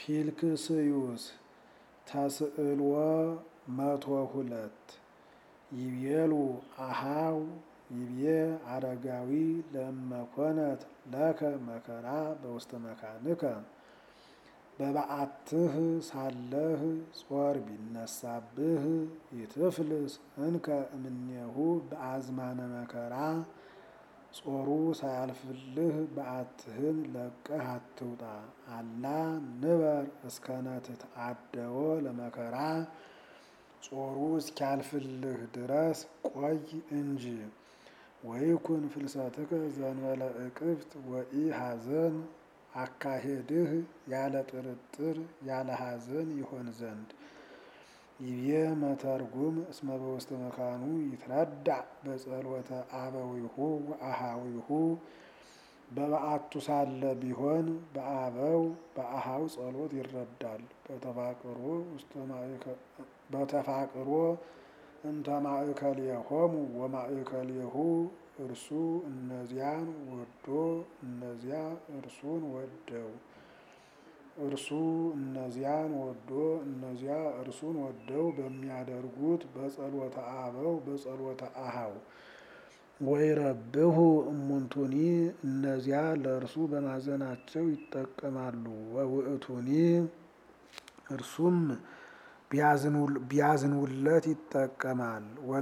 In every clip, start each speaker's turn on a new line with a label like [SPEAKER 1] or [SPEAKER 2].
[SPEAKER 1] ፊልክስዩስ ተስዕልዎ 102 ይቤሉ አሃው ይቤ አረጋዊ ለመኮነት ለከ መከራ በውስተ መካንከ በበዓትህ ሳለህ ጾር ቢነሳብህ ይትፍልስ እንከ እምኔሁ በአዝማነ መከራ ጾሩ ሳያልፍልህ በዓትህን ለቀህ አትውጣ። አላ ንበር እስከነ ትትዓደዎ ለመከራ ጾሩ እስኪያልፍልህ ድረስ ቆይ እንጂ። ወይኩን ፍልሰትከ ዘእንበለ እቅፍት ወኢሐዘን አካሄድህ ያለ ጥርጥር ያለ ሐዘን ይሆን ዘንድ። ይቤ መተርጉም እስመ በውስተ መካኑ ይትረዳዕ በጸሎተ አበዊሁ ወአሃዊሁ በበዓቱ ሳለ ቢሆን በአበው በአሃው ጸሎት ይረዳል። በተፋቅሮ እንተ ማእከሌሆሙ ወማእከሌሁ እርሱ እነዚያን ወዶ እነዚያ እርሱን ወደው እርሱ እነዚያን ወዶ እነዚያ እርሱን ወደው በሚያደርጉት በጸሎተ አበው በጸሎተ አሃው ወይረብሁ እሙንቱኒ እነዚያ ለእርሱ በማዘናቸው ይጠቀማሉ። ወውእቱኒ እርሱም ቢያዝኑለት ይጠቀማል።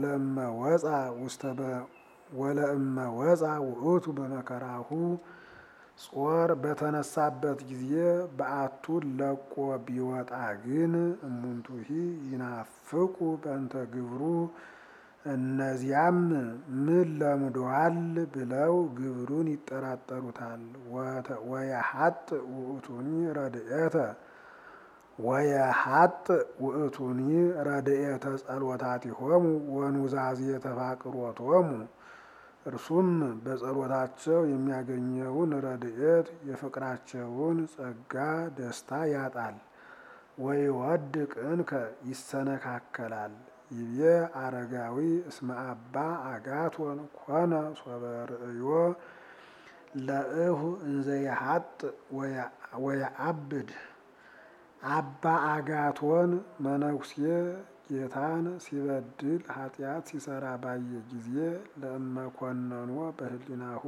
[SPEAKER 1] ወለእመ ወፃ ውእቱ በመከራሁ ጾር በተነሳበት ጊዜ በዓቱን ለቆ ቢወጣ ግን እሙንቱሂ ይናፍቁ በእንተ ግብሩ እነዚያም ምን ለምዶአል ብለው ግብሩን ይጠራጠሩታል። ወየሐጥ ውእቱኒ ረድኤተ ጸሎታቲሆሙ ወኑዛዜ ተፋቅሮቶሙ እርሱም በጸሎታቸው የሚያገኘውን ረድኤት የፍቅራቸውን ጸጋ ደስታ ያጣል። ወይወድቅ እንከ ይሰነካከላል። ይቤ አረጋዊ እስመ አባ አጋቶን ኮነ ሶበ ርእዮ ለእሁ እንዘ የሐጥ ወየአብድ። አባ አጋቶን መነኩሴ ጌታን ሲበድል ኃጢአት ሲሰራ ባየ ጊዜ ለእመኮነኖ በህሊናሁ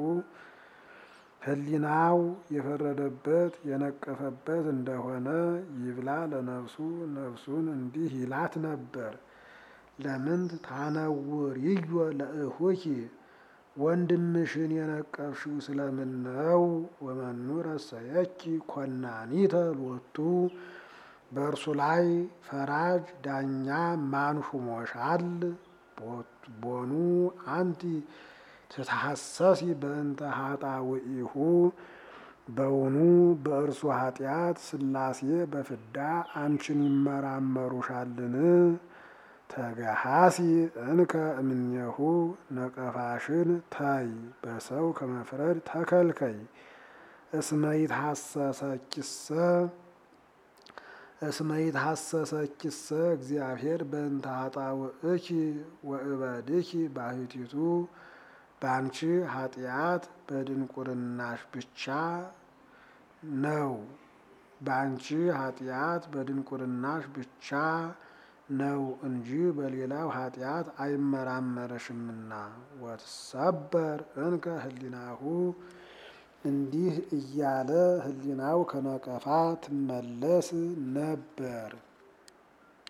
[SPEAKER 1] ህሊናው የፈረደበት የነቀፈበት እንደሆነ ይብላ ለነፍሱ ነፍሱን እንዲህ ይላት ነበር። ለምንት ታነውርዮ ለእሁኪ ወንድምሽን የነቀፍሽው ስለምን ነው? ወመኑ ረሰየኪ ኮናኒተ ሎቱ በእርሱ ላይ ፈራጅ ዳኛ ማን ሹሞሻል? ቦኑ አንቲ ትትሐሰሲ በእንተ ኃጣውኢሁ በውኑ በእርሱ ኃጢአት ሥላሴ በፍዳ አንቺን ይመራመሩሻልን? ተገሃሲ እንከ እምኔሁ ነቀፋሽን ታይ በሰው ከመፍረድ ተከልከይ። እስመ ይትሐሰሰኪሰ እግዚአብሔር በእንተ ኃጣውእኪ ወእበድኪ ባሕቲቱ በአንቺ ኃጢአት በድንቁርናሽ ብቻ ነው። በአንቺ ኃጢአት በድንቁርናሽ ብቻ ነው እንጂ በሌላው ኃጢአት አይመራመረሽምና። ወትሰበር እንከ ህሊናሁ እንዲህ እያለ ህሊናው ከነቀፋ ትመለስ ነበር።